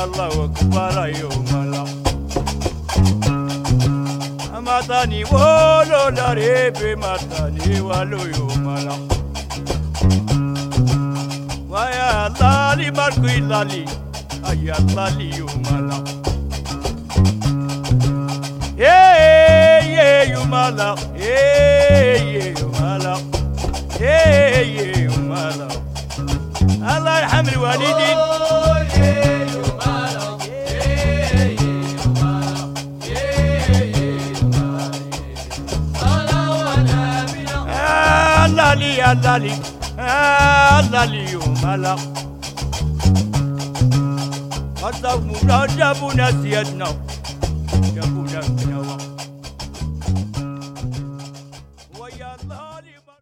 ويا الله أكبر يوم الله matani wolo la rebe matani walo yomala waya lali barkui lali aya lali yomala ye yomala ye yomala ye yomala Allah yarhamil walidin Allah yomala Masa mula jabuna siyadna Jabuna kinawa